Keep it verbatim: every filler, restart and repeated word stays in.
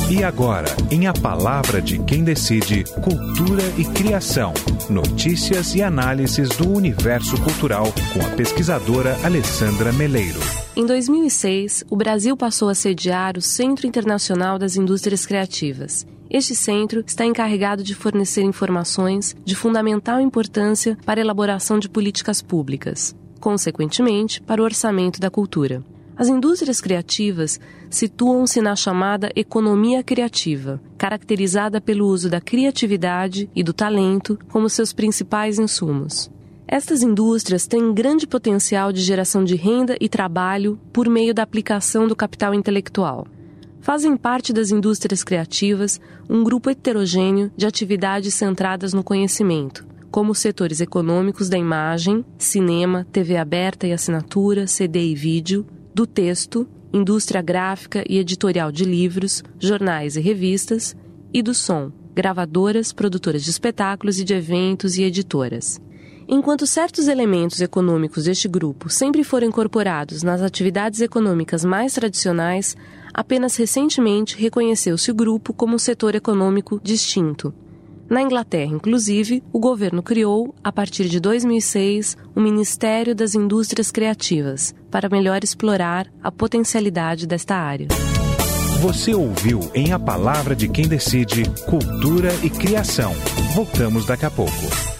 E agora, em A Palavra de Quem Decide, Cultura e Criação. Notícias e análises do universo cultural com a pesquisadora Alessandra Meleiro. Em dois mil e seis, o Brasil passou a sediar o Centro Internacional das Indústrias Criativas. Este centro está encarregado de fornecer informações de fundamental importância para a elaboração de políticas públicas, consequentemente, para o orçamento da cultura. As indústrias criativas situam-se na chamada economia criativa, caracterizada pelo uso da criatividade e do talento como seus principais insumos. Estas indústrias têm grande potencial de geração de renda e trabalho por meio da aplicação do capital intelectual. Fazem parte das indústrias criativas um grupo heterogêneo de atividades centradas no conhecimento, como os setores econômicos da imagem, cinema, T V aberta e assinatura, C D e vídeo, do texto, indústria gráfica e editorial de livros, jornais e revistas, e do som, gravadoras, produtoras de espetáculos e de eventos e editoras. Enquanto certos elementos econômicos deste grupo sempre foram incorporados nas atividades econômicas mais tradicionais, apenas recentemente reconheceu-se o grupo como um setor econômico distinto. Na Inglaterra, inclusive, o governo criou, a partir de dois mil e seis, o Ministério das Indústrias Criativas, para melhor explorar a potencialidade desta área. Você ouviu em A Palavra de Quem Decide, Cultura e Criação. Voltamos daqui a pouco.